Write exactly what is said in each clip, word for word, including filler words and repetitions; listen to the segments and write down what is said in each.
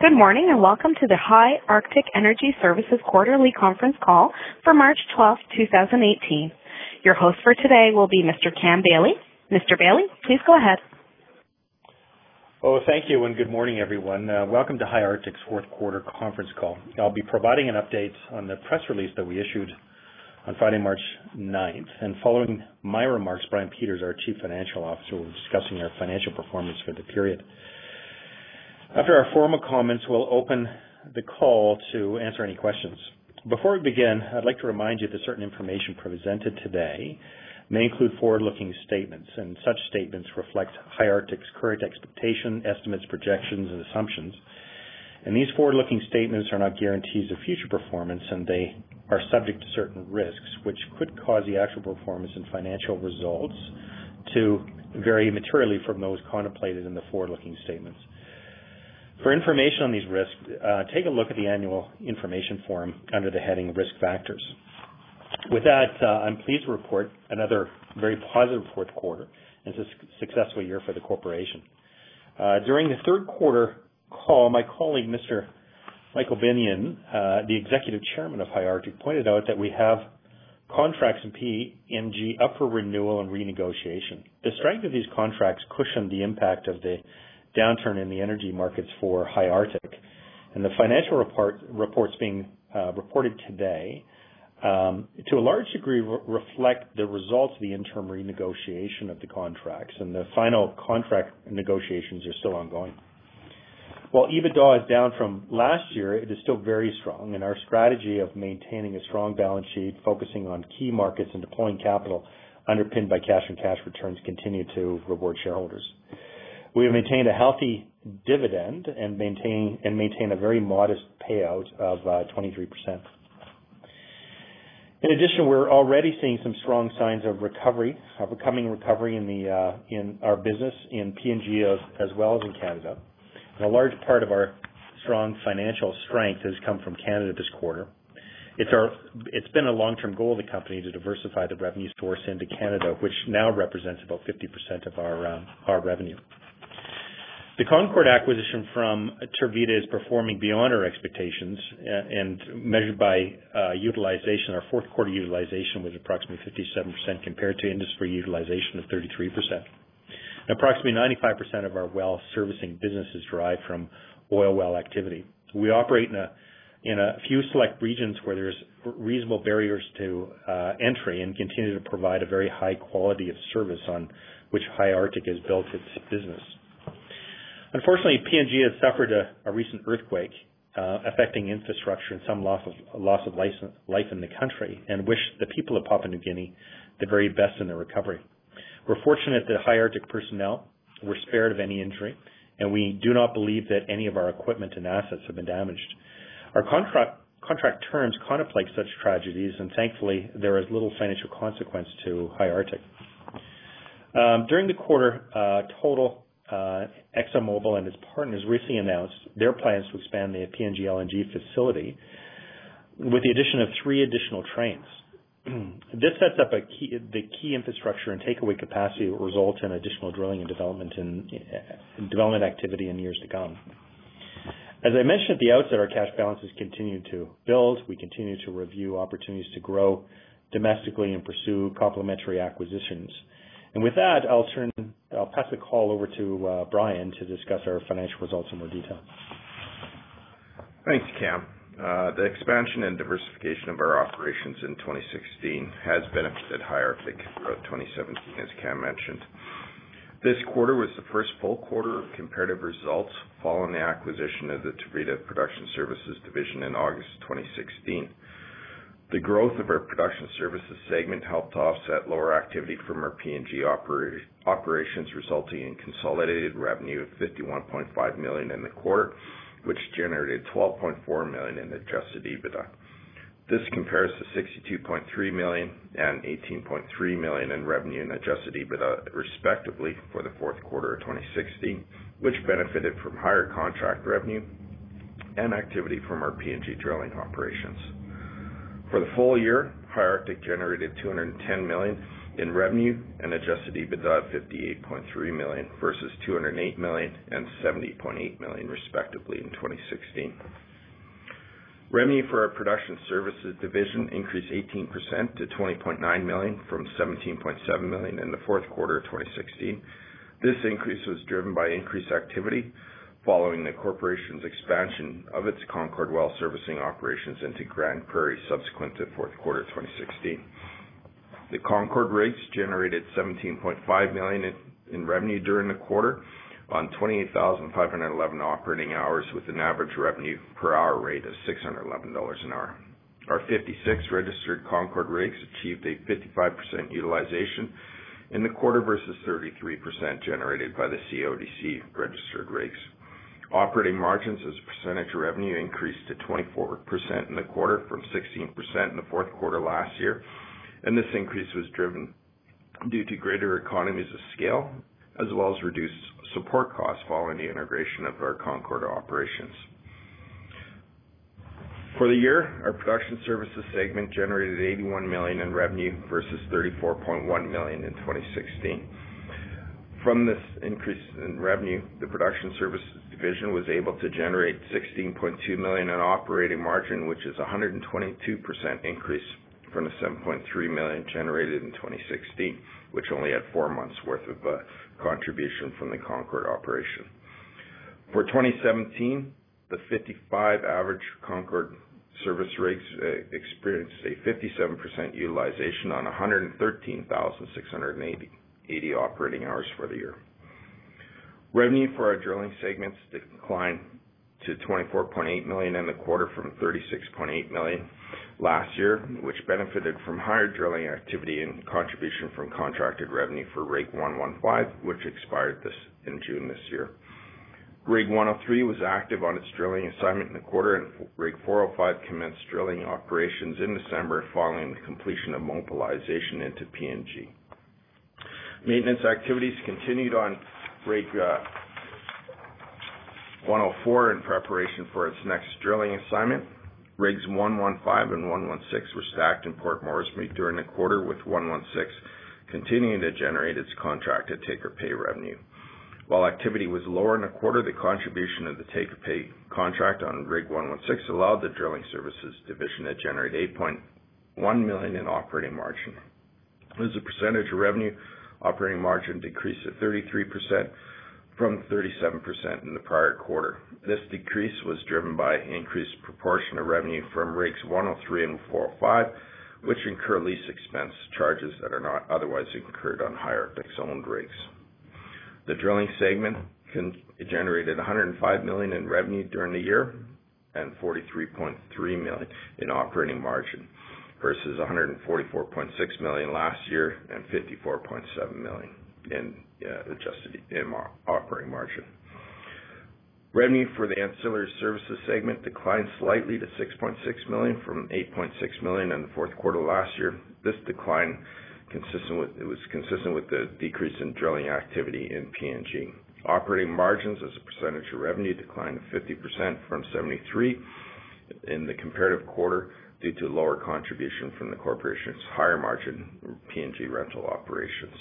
Good morning and welcome to the High Arctic Energy Services quarterly conference call for March twelfth, two thousand eighteen. Your host for today will be Mister Cam Bailey. Mister Bailey, please go ahead. Oh, thank you and good morning, everyone. Uh, welcome to High Arctic's fourth quarter conference call. I'll be providing an update on the press release that we issued on Friday, March ninth. And following my remarks, Brian Peters, our Chief Financial Officer, will be discussing our financial performance for the period. After our formal comments, we'll open the call to answer any questions. Before we begin, I'd like to remind you that certain information presented today may include forward-looking statements, and such statements reflect High Arctic's current expectation, estimates, projections, and assumptions. And these forward-looking statements are not guarantees of future performance, and they are subject to certain risks, which could cause the actual performance and financial results to vary materially from those contemplated in the forward-looking statements. For information on these risks, uh, take a look at the annual information form under the heading Risk Factors. With that, uh, I'm pleased to report another very positive fourth quarter and a successful year for the corporation. Uh, during the third quarter call, my colleague, Mister Michael Binion, uh, the Executive Chairman of High Arctic, pointed out that we have contracts in P N G up for renewal and renegotiation. The strength of these contracts cushioned the impact of the downturn in the energy markets for High Arctic. And the financial report, reports being uh, reported today, um, to a large degree, re- reflect the results of the interim renegotiation of the contracts, and the final contract negotiations are still ongoing. While EBITDA is down from last year, it is still very strong, and our strategy of maintaining a strong balance sheet, focusing on key markets, and deploying capital underpinned by cash and cash returns continue to reward shareholders. We have maintained a healthy dividend and maintain and maintain a very modest payout of uh, twenty-three percent. In addition, we're already seeing some strong signs of recovery, of a coming recovery in the uh, in our business in P N G as, as well as in Canada. And a large part of our strong financial strength has come from Canada this quarter. It's our it's been a long-term goal of the company to diversify the revenue source into Canada, which now represents about fifty percent of our um, our revenue. The Concord acquisition from Tervita is performing beyond our expectations, and measured by uh, utilization, our fourth quarter utilization was approximately fifty-seven percent compared to industry utilization of thirty-three percent. And approximately ninety-five percent of our well servicing business is derived from oil well activity. We operate in a in a few select regions where there's reasonable barriers to uh, entry and continue to provide a very high quality of service on which High Arctic has built its business. Unfortunately, P N G has suffered a, a recent earthquake uh, affecting infrastructure and some loss of, loss of life, life in the country, and wish the people of Papua New Guinea the very best in their recovery. We're fortunate that High Arctic personnel were spared of any injury, and we do not believe that any of our equipment and assets have been damaged. Our contract, contract terms contemplate such tragedies, and thankfully there is little financial consequence to High Arctic. Um, during the quarter, uh, total Uh, ExxonMobil and its partners recently announced their plans to expand the P N G L N G facility with the addition of three additional trains. This sets up a key, the key infrastructure and takeaway capacity that will result in additional drilling and development in, in development activity in years to come. As I mentioned at the outset, our cash balances continue to build. We continue to review opportunities to grow domestically and pursue complementary acquisitions. And with that, I'll turn, I'll pass the call over to uh, Brian to discuss our financial results in more detail. Thanks, Cam. Uh, the expansion and diversification of our operations in twenty sixteen has benefited High Arctic throughout twenty seventeen, as Cam mentioned. This quarter was the first full quarter of comparative results following the acquisition of the Tervita Production Services Division in August twenty sixteen. The growth of our production services segment helped to offset lower activity from our P N G opera- operations, resulting in consolidated revenue of fifty-one point five million dollars in the quarter, which generated twelve point four million dollars in adjusted EBITDA. This compares to sixty-two point three million dollars and eighteen point three million dollars in revenue and adjusted EBITDA, respectively, for the fourth quarter of twenty sixteen, which benefited from higher contract revenue and activity from our P N G drilling operations. For the full year, High Arctic generated two hundred ten million dollars in revenue and adjusted EBITDA of fifty-eight point three million dollars versus two hundred eight million dollars and seventy point eight million dollars respectively in twenty sixteen. Revenue for our production services division increased eighteen percent to twenty point nine million dollars from seventeen point seven million dollars in the fourth quarter of twenty sixteen. This increase was driven by increased activity following the corporation's expansion of its Concord well servicing operations into Grande Prairie subsequent to fourth quarter twenty sixteen. The Concord rigs generated seventeen point five million dollars in, in revenue during the quarter on twenty-eight thousand five hundred eleven operating hours with an average revenue per hour rate of six hundred eleven dollars an hour. Our fifty-six registered Concord rigs achieved a fifty-five percent utilization in the quarter versus thirty-three percent generated by the C O D C registered rigs. Operating margins as a percentage of revenue increased to twenty-four percent in the quarter from sixteen percent in the fourth quarter last year, and this increase was driven due to greater economies of scale as well as reduced support costs following the integration of our Concord operations. For the year, our production services segment generated eighty-one million dollars in revenue versus thirty-four point one million dollars in twenty sixteen. From this increase in revenue, the production services division was able to generate sixteen point two million dollars in operating margin, which is a one hundred twenty-two percent increase from the seven point three million dollars generated in twenty sixteen, which only had four months worth of uh, contribution from the Concord operation. For twenty seventeen, the fifty-five average Concord service rigs uh, experienced a fifty-seven percent utilization on one hundred thirteen thousand six hundred eighty, eighty operating hours for the year. Revenue for our drilling segments declined to twenty-four point eight million dollars in the quarter from thirty-six point eight million dollars last year, which benefited from higher drilling activity and contribution from contracted revenue for Rig one fifteen, which expired this in June this year. Rig one oh three was active on its drilling assignment in the quarter, and Rig four oh five commenced drilling operations in December following the completion of mobilization into P N G. Maintenance activities continued on Rig uh, one oh four in preparation for its next drilling assignment. Rigs one fifteen and one sixteen were stacked in Port Moresby during the quarter, with one sixteen continuing to generate its contracted take-or-pay revenue. While activity was lower in the quarter, the contribution of the take-or-pay contract on Rig one sixteen allowed the drilling services division to generate eight point one million dollars in operating margin. As a percentage of revenue, operating margin decreased to thirty-three percent from thirty-seven percent in the prior quarter. This decrease was driven by increased proportion of revenue from Rigs one oh three and four oh five, which incur lease expense charges that are not otherwise incurred on High Arctic's owned rigs. The drilling segment generated one hundred five million dollars in revenue during the year and forty-three point three million dollars in operating margin versus one hundred forty-four point six million dollars last year and fifty-four point seven million dollars in uh, adjusted in operating margin. Revenue for the ancillary services segment declined slightly to six point six million dollars from eight point six million dollars in the fourth quarter last year. This decline consistent with it was consistent with the decrease in drilling activity in P N G. Operating margins as a percentage of revenue declined to fifty percent from seventy-three in the comparative quarter due to lower contribution from the corporation's higher margin P N G rental operations.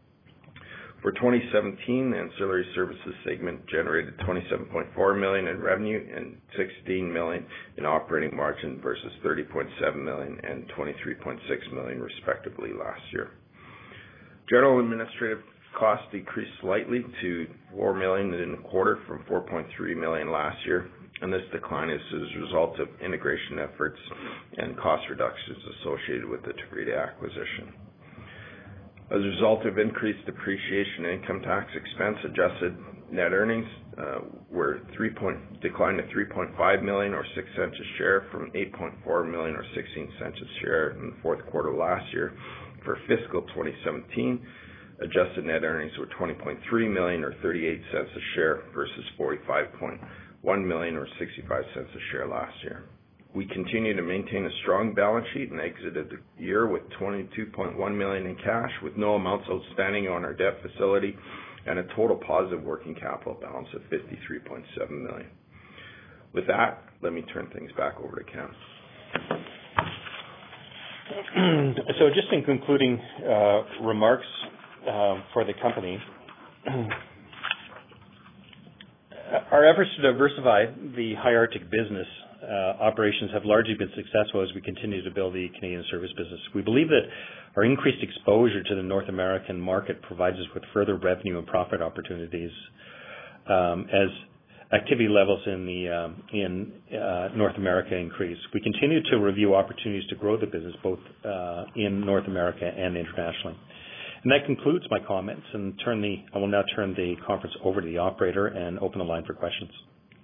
For twenty seventeen, the ancillary services segment generated twenty-seven point four million dollars in revenue and sixteen million dollars in operating margin versus thirty point seven million dollars and twenty-three point six million dollars respectively last year. General administrative costs decreased slightly to four million dollars in the quarter from four point three million dollars last year, and this decline is as a result of integration efforts and cost reductions associated with the Tagrita acquisition. As a result of increased depreciation and income tax expense, adjusted net earnings uh, were three point declined to three point five million dollars or six cents a share from eight point four million dollars or sixteen cents a share in the fourth quarter last year. For fiscal twenty seventeen, adjusted net earnings were twenty point three million dollars or thirty-eight cents a share versus forty-five point one million dollars or sixty-five cents a share last year. We continue to maintain a strong balance sheet and exited the year with twenty-two point one million dollars in cash, with no amounts outstanding on our debt facility, and a total positive working capital balance of fifty-three point seven million dollars. With that, let me turn things back over to Cam. So just in concluding uh, remarks uh, for the company, our efforts to diversify the High Arctic business uh, operations have largely been successful as we continue to build the Canadian service business. We believe that our increased exposure to the North American market provides us with further revenue and profit opportunities um, as activity levels in the um, in uh, North America increase. We continue to review opportunities to grow the business both uh, in North America and internationally. And that concludes my comments. And turn the I will now turn the conference over to the operator and open the line for questions.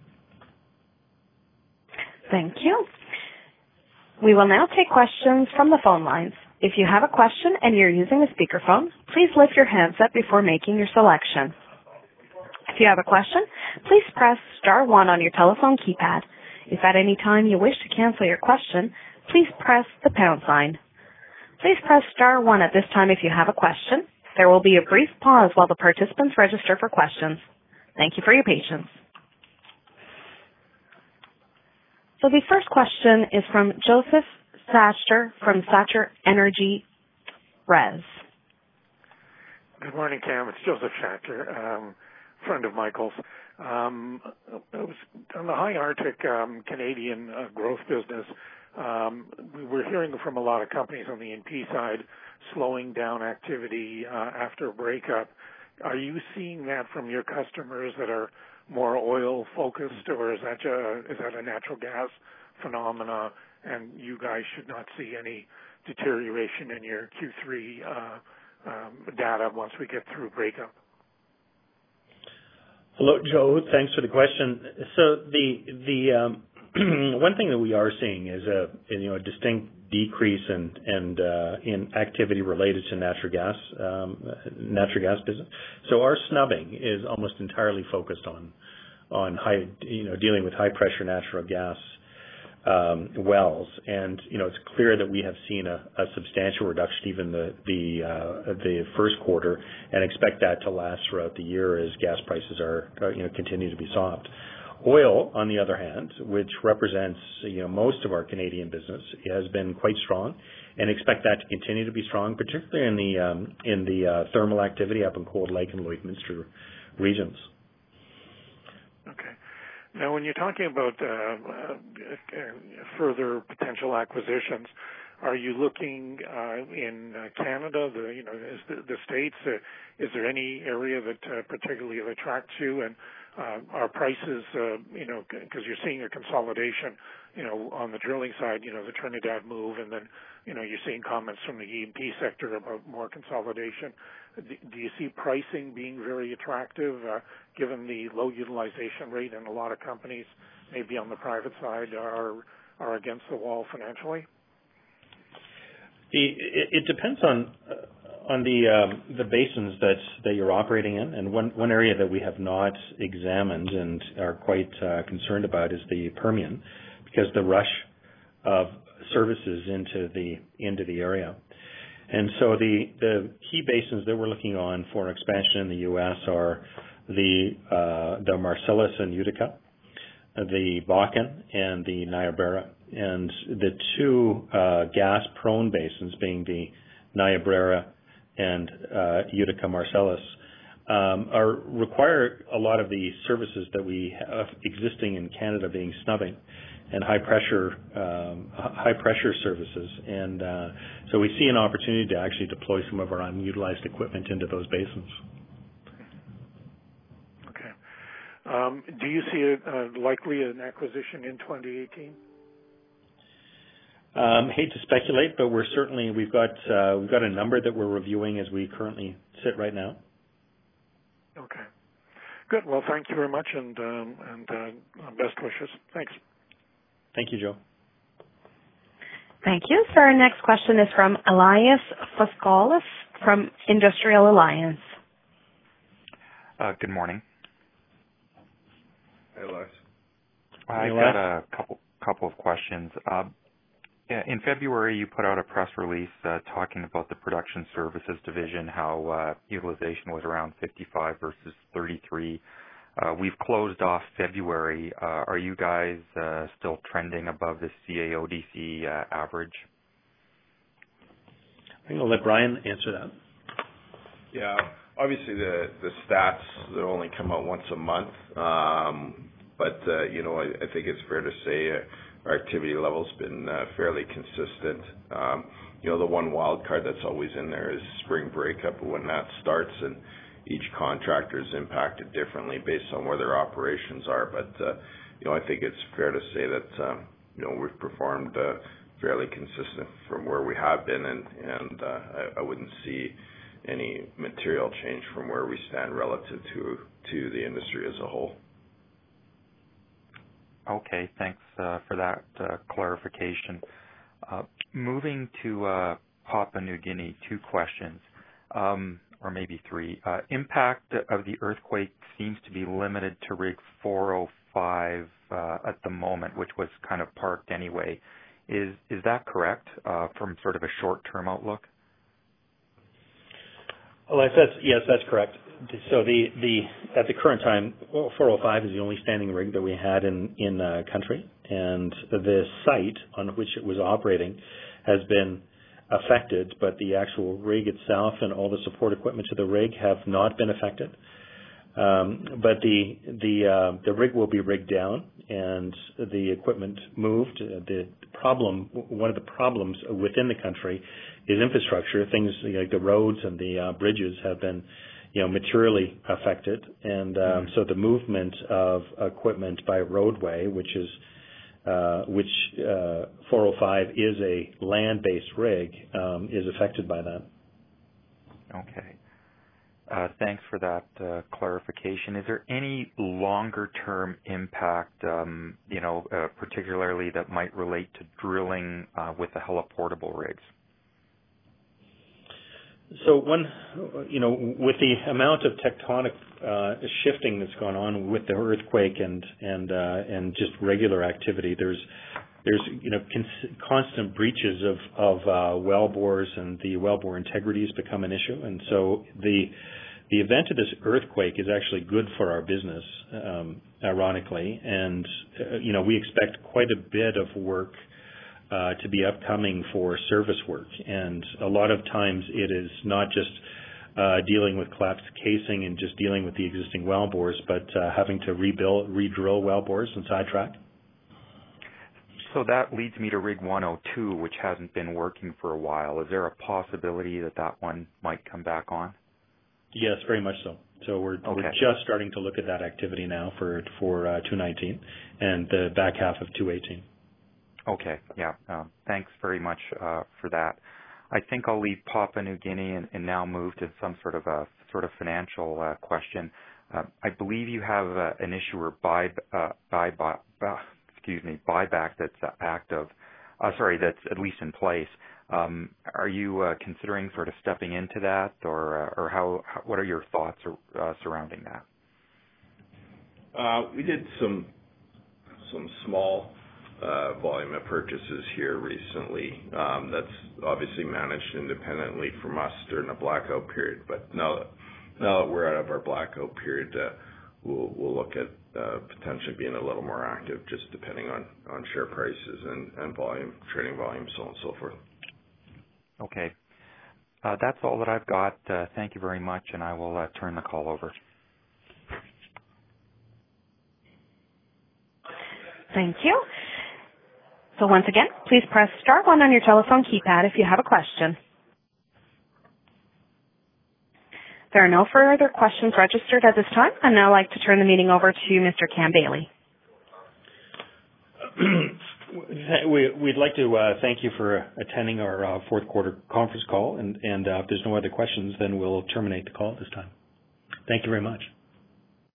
Thank you. We will now take questions from the phone lines. If you have a question and you're using a speakerphone, please lift your handset before making your selection. If you have a question, please press star one on your telephone keypad. If at any time you wish to cancel your question, please press the pound sign. Please press star one at this time if you have a question. There will be a brief pause while the participants register for questions. Thank you for your patience. So the first question is from Joseph Sachter from Sachter Energy Res. Good morning, Cam. It's Joseph Sachter, um, friend of Michael's. Um, I was on the High Arctic um, Canadian uh, growth business. Um, we're hearing from a lot of companies on the E and P side slowing down activity uh, after breakup. Are you seeing that from your customers that are more oil focused, or is that a, is that a natural gas phenomena, and you guys should not see any deterioration in your Q three uh, um, data once we get through breakup? Hello, Joe. Thanks for the question. So the the um, one thing that we are seeing is a you know a distinct decrease in and uh, in activity related to natural gas um, natural gas business. So our snubbing is almost entirely focused on on high you know dealing with high pressure natural gas um, wells, and you know it's clear that we have seen a, a substantial reduction even the the uh, the first quarter, and expect that to last throughout the year as gas prices are uh, you know continue to be soft. Oil, on the other hand, which represents you know most of our Canadian business, has been quite strong, and expect that to continue to be strong, particularly in the um, in the uh, thermal activity up in Cold Lake and Lloydminster regions. Okay. Now, when you're talking about uh, uh, further potential acquisitions, are you looking uh, in uh, Canada, the you know is the, the states? Uh, is there any area that uh, particularly attracts you? And uh, are prices, uh, you know, because you're seeing a consolidation, you know, on the drilling side, you know, the Trinidad move, and then you know you're seeing comments from the E and P sector about more consolidation. Do you see pricing being very attractive, uh, given the low utilization rate, and a lot of companies, maybe on the private side, are are against the wall financially? It, it depends on uh, on the um, the basins that that you're operating in, and one one area that we have not examined and are quite uh, concerned about is the Permian, because the rush of services into the into the area. And so the, the key basins that we're looking on for expansion in the U S are the uh, the Marcellus and Utica, the Bakken, and the Niobrara. And the two uh, gas-prone basins, being the Niobrara and uh, Utica Marcellus, um, are require a lot of the services that we have existing in Canada, being snubbing and high pressure um, high pressure services, and uh, so we see an opportunity to actually deploy some of our unutilized equipment into those basins. Okay. Um, do you see it uh, likely an acquisition in twenty eighteen? Um, hate to speculate, but we're certainly we've got uh, we've got a number that we're reviewing as we currently sit right now. Okay. Good. Well, thank you very much, and um, and uh, best wishes. Thanks. Thank you, Joe. Thank you. So our next question is from Elias Foscolis from Industrial Alliance. Uh, good morning. Hey, Elias. I've got a couple couple of questions. Uh, in February, you put out a press release uh, talking about the production services division, how uh, utilization was around fifty-five versus thirty-three. Uh, we've closed off February. Uh, are you guys uh, still trending above the C A O D C uh, average? I'm going to let Brian answer that. Yeah, obviously the the stats that only come out once a month, um, but uh, you know I, I think it's fair to say uh, our activity level's been uh, fairly consistent. Um, you know, the one wild card that's always in there is spring breakup when that starts, and each contractor is impacted differently based on where their operations are. But uh, you know, I think it's fair to say that um, you know we've performed uh, fairly consistent from where we have been, and and uh, I, I wouldn't see any material change from where we stand relative to to the industry as a whole. Okay, thanks uh, for that uh, clarification. Uh, moving to uh, Papua New Guinea, two questions, um, or maybe three. Uh, impact of the earthquake seems to be limited to rig four oh five uh, at the moment, which was kind of parked anyway. Is is that correct uh, from sort of a short-term outlook? Well, that's, yes, that's correct. So the, the at the current time, well, four oh five is the only standing rig that we had in in uh, country, and the site on which it was operating has been affected, but the actual rig itself and all the support equipment to the rig have not been affected. Um, but the the uh, the rig will be rigged down and the equipment moved. Uh, the problem, one of the problems within the country, is infrastructure. Things like the roads and the uh, bridges have been, you know, materially affected, and um, mm-hmm. so the movement of equipment by roadway, which is uh, which uh, four oh five is a land-based rig, um, is affected by that. Okay. Uh, thanks for that uh, clarification. Is there any longer-term impact, um, you know, uh, particularly that might relate to drilling uh, with the heliportable rigs? So one, you know, with the amount of tectonic uh, shifting that's gone on with the earthquake and and uh, and just regular activity, there's there's you know cons- constant breaches of of uh, well bores, and the well bore integrity has become an issue. And so the the event of this earthquake is actually good for our business, um, ironically, and uh, you know we expect quite a bit of work Uh, to be upcoming for service work, and a lot of times it is not just uh, dealing with collapsed casing and just dealing with the existing well bores, but uh, having to rebuild, re-drill well bores and sidetrack. So that leads me to rig one oh two, which hasn't been working for a while. Is there a possibility that that one might come back on? Yes, very much so. So we're okay. we're just starting to look at that activity now for for uh, two nineteen and the back half of two eighteen. Okay, yeah. Uh, thanks very much uh, for that. I think I'll leave Papua New Guinea and, and now move to some sort of a sort of financial uh, question. Uh, I believe you have uh, an issuer buy, uh, buy, buy, uh, excuse me, buyback that's uh, active. Uh, sorry, that's at least in place. Um, are you uh, considering sort of stepping into that, or uh, or how, how? What are your thoughts uh, surrounding that? Uh, we did some some small. Uh, volume of purchases here recently. Um, that's obviously managed independently from us during the blackout period. But now that, now that we're out of our blackout period, uh, we'll, we'll look at uh, potentially being a little more active, just depending on, on share prices and, and volume, trading volume, so on and so forth. Okay. Uh, that's all that I've got. Uh, thank you very much, and I will uh, turn the call over. Thank you. So once again, please press star one on your telephone keypad if you have a question. There are no further questions registered at this time. I'd now like to turn the meeting over to Mister Cam Bailey. we, we'd like to uh, thank you for attending our uh, fourth quarter conference call, and, and uh, if there's no other questions, then we'll terminate the call at this time. Thank you very much.